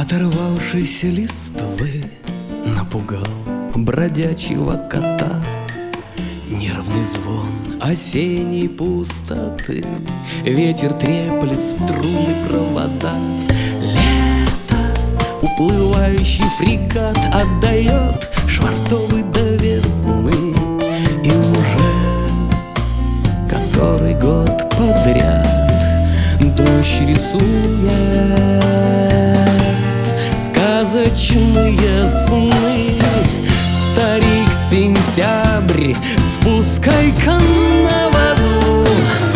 оторвавшейся листвы напугал бродячего кота. Нервный звон осенней пустоты, ветер треплет струны провода. Лето, уплывающий фрегат отдает швартовый до весны. И уже который год подряд дождь рисует сказочные сны. Старик сентябрь, спускай-ка на воду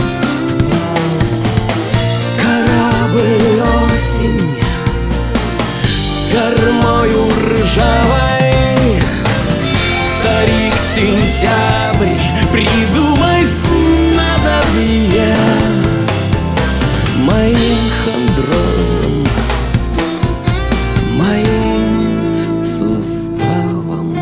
корабль осень с кормою ржавой. Старик сентябрь, придумай снадобье моим хондрозом, моим суставом.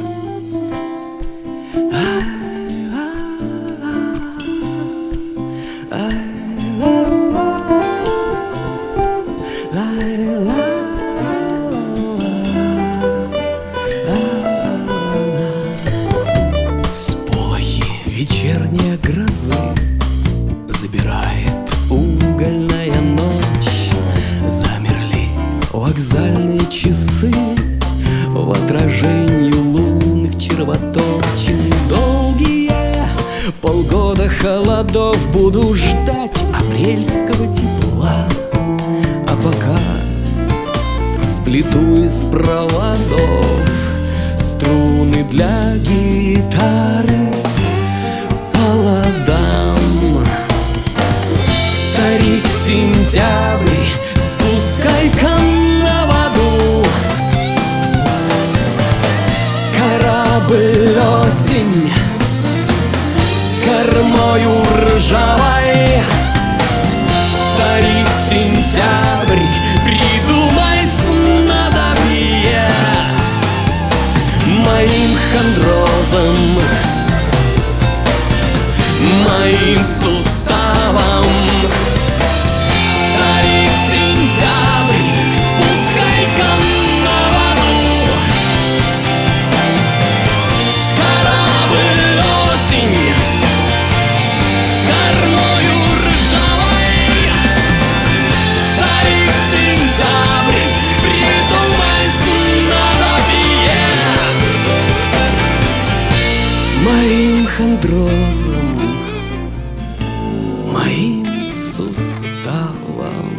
Сполохи вечерней грозы забирает угольная ночь. Замерли вокзальные часы в отражении лунных червоточин. Долгие полгода холодов буду ждать апрельского тепла. А пока сплету из проводов струны для гитары по ладам. Старик сентябрь, спускай-ка на воду корабль осень с кормою ржавой. Старик сентябрь, придумай снадобье моим хондрозом, моим суставом. Старик сентябрь, спускай-ка на воду корабль осень с кормою ржавой. Старик сентябрь, придумай снадобье моим хондрозом, моим суставом.